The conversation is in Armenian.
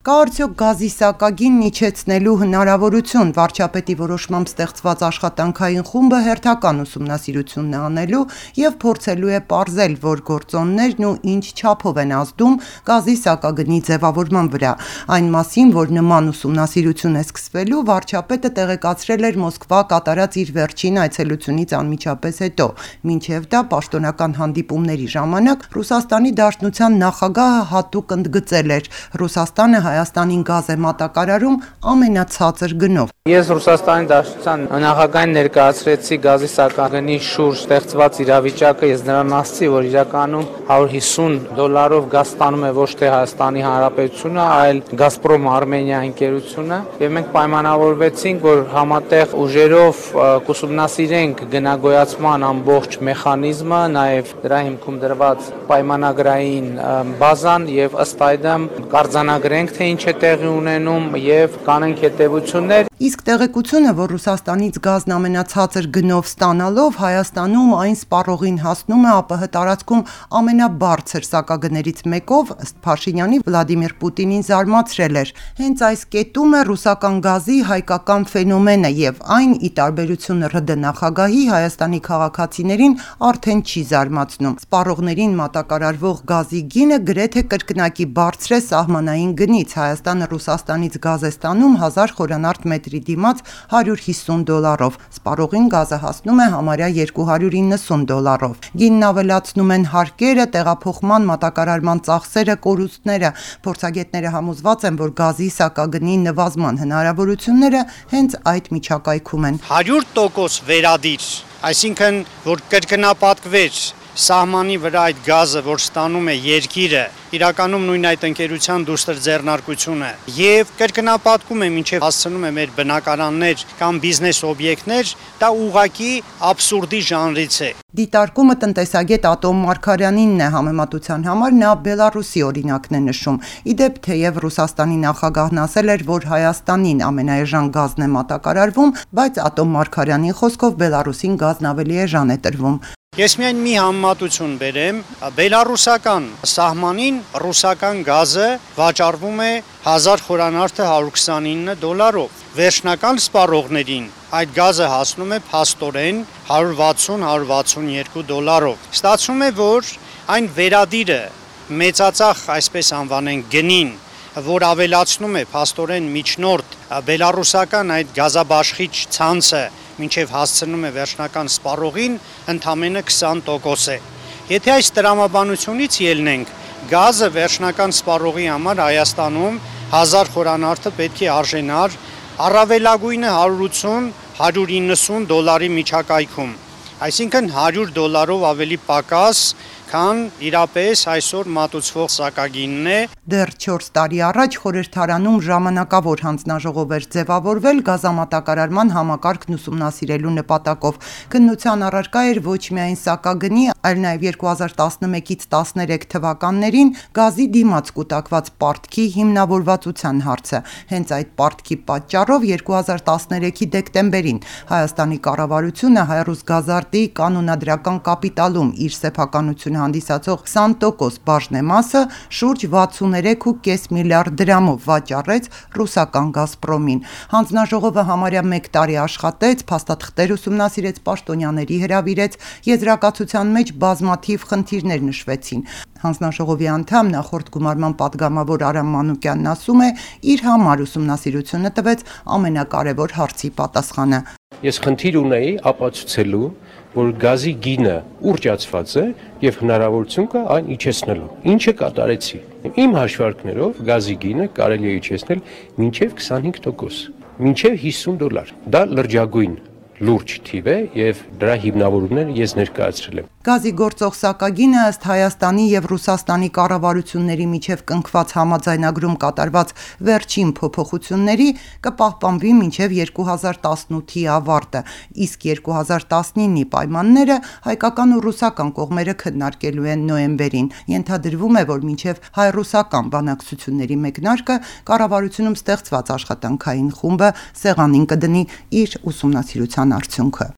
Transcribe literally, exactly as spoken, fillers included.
Կա արդյոք գազի սակագինն իջեցնելու հնարավորություն? Վարչապետի որոշմամբ ստեղծված աշխատանքային խումբը հերթական ուսումնասիրությունն է անելու եւ փորձելու է պարզել, որ գործոններն ու ինչ չափով են ազդում գազի սակագնի ձևավորման վրա։ Այն մասին, որ նման ուսումնասիրություն է սկսվելու, վարչապետը տեղեկացրել էր Մոսկվա կատարած իր վերջին այցելությունից անմիջապես հետո։ Մինչև դա պաշտոնական հանդիպումների ժամանակ Ռուսաստանի Դաշնության նախագահը հատուկ ընդգծել էր. Ռուսաստանը Հայաստանին գազ է մատակարարում ամենացածր գնով։ Ես Ռուսաստանի Դաշնության նախագահին ներկայացրեցի գազի սակագնի շուրջ ստեղծված իրավիճակը, ես նրան ասացի, որ իրականում հարյուր հիսուն դոլարով գազ ստանում է ոչ թե Հայաստանի Հանրապետությունը, այլ Գազպրոմ Արմենիա ընկերությունը, եւ մենք պայմանավորվեցինք, որ համատեղ ուժերով կուսումնասիրենք գնագոյացման ամբողջ մեխանիզմը, նաեւ դրա հիմքում դրված պայմանագրային բազան եւ ըստ այդմ կարձանագրենք, թե ինչ է տեղի ունենում եւ կանենք հետեւություններ։ Իսկ տեղեկությունը, որ Ռուսաստանից գազն ամենացածր գնով ստանալով Հայաստանում այն սպառողին հասնում է ԱՊՀ տարածքում ամենաբարձր սակագներից մեկով, ըստ Փաշինյանի Վլադիմիր Պուտինին զարմացրել էր։ Հենց այս կետում է ռուսական գազի հայկական ֆենոմենը եւ այն ի տարբերություն ՌԴ նախագահի Հայաստանի քաղաքացիներին արդեն չի զարմացնում։ Սպառողներին մատակարարվող գազի գինը գրեթե կրկնակի բարձր է սահմանային գնից։ Հայաստանը Ռուսաստանից գազ է ստանում հազար խորանարդ մետրի դիմաց հարյուր հիսուն դոլարով, սպառողին գազը հասնում է համարյա երկու հարյուր իննսուն դոլարով։ Գինն ավելացնում են հարկերը, տեղափոխման, մատակարարման ծախսերը, կորուստները։ Փորձագետները համոզված են, որ գազի սակագնի նվազման հնարավորությունները հենց այդ միջակայքում են։ հարյուր տոկոս վերադիր, այսինքն որ կրկնապատկվեր սահմանի վրա այդ գազը, որ ստանում է երկիրը, իրականում նույն այդ ընկերության դուստր ձեռնարկությունը եւ կրկնապատկում է մինչեւ հասցնում է մեր բնակարաններ կամ բիզնես օբյեկտներ, դա ուղղակի աբսուրդի ժանրից է։ Դիտարկումը տնտեսագետ Ատոմ Մարգարյանինն է, համեմատության համար նա Բելարուսի օրինակն է նշում։ Իդեպ թեև Ռուսաստանի նախագահն ասել էր, որ Հայաստանին ամենաէժան գազն է մատակարարվում, բայց Ատոմ Մարգարյանի խոսքով Բելարուսին գազն ավելի էժան է տրվում։ Ես միայն մի համեմատություն բերեմ, բելարուսական սահմանին ռուսական գազը վաճառվում է հազար խորանարդը հարյուր քսանինը դոլարով, վերջնական սպառողներին այդ գազը հասնում է փաստորեն հարյուր վաթսուն հարյուր վաթսունեքու դոլարով։ Ստացվում է, որ այն վերադիրը մեծածախ, այսպես անվանենք, գնին, որ ավելացնում է փաստորեն միջնորդ բելարուսական այդ գազաբաշխիչ ցանցը մինչև հասցնում է վերջնական սպառողին, ընդամենը քսան տոկոս է։ Եթե այս տրամաբանությունից ելնենք, գազը վերջնական սպառողի համար Հայաստանում հազար խորանարդը պետք է արժենար առավելագույնը հարյուր ութսուն հարյուր իննսուն դոլարի միջակայքում, այսինքն հարյուր դոլարով ավելի պակաս, քան իրապես այսօր մատուցվող սակագինն է։ Դեռ չորս տարի առաջ խորհրդարանում ժամանակավոր հանձնաժողով էր ձևավորվել գազամատակարարման համակարգն ուսումնասիրելու նպատակով։ Քննության առարկա էր ոչ միայն սակագնի, այլ նաև երկու հազար տասնմեկից տասներեք թվականներին գազի դիմաց կուտակված պարտքի հիմնավորվածության հարցը։ Հենց այդ պարտքի պատճառով երկու հազար տասներեքի դեկտեմբերին Հայաստանի կառավարությունը հայ-ռուս գազարդի կանոնադրական կապիտալում իր սեփականությունը հանդիսացող քսան տոկոս բաժնեմասը շուրջ վաթսուներեք ու կես միլիարդ դրամով վաճառեց ռուսական Գազպրոմին։ Հանձնաժողովը համարյա մեկ տարի աշխատեց, փաստաթղթեր ուսումնասիրեց, պաշտոնյաների հրավիրեց, եզրակացության մեջ բազմաթիվ խնդիրներ նշվեցին։ Հանձնաժողովի անդամ նախորդ գումարման պատգամավոր Արամ Մանուկյանն ասում է, իր համար ուսումնասիրությունը տվեց ամենակարևոր հարցի պատասխանը։ Ես խնդիր ունեի ապացուցելու, որ գազի գինը ուռճացված է եւ հնարավորություն կա այն իջեցնելու։ Ինչը կատարեցի։ Իմ հաշվարկներով գազի գինը կարելի է իջեցնել մինչեւ քսանհինգ տոկոս, մինչեւ հիսուն դոլար։ Դա լրջագույն լուրջ թիվ է եւ դրա հիմնավորումները ես ներկայացրել եմ։ Գազի գործող սակագինը ըստ Հայաստանի եւ Ռուսաստանի կառավարությունների միջև կնքված համաձայնագրում կատարված վերջին փոփոխությունների կպահպանվի մինչեւ երկու հազար տասնութի ավարտը, իսկ երկու հազար տասնինի պայմանները հայկական ու ռուսական կողմերը քննարկելու են նոյեմբերին։ Ենթադրվում է, որ մինչեւ հայ-ռուսական բանակցությունների մեկնարկը կառավարությունում ստեղծված աշխատանքային խումբը սեղանին կդնի իր ուսումնասիրության արդյունքը։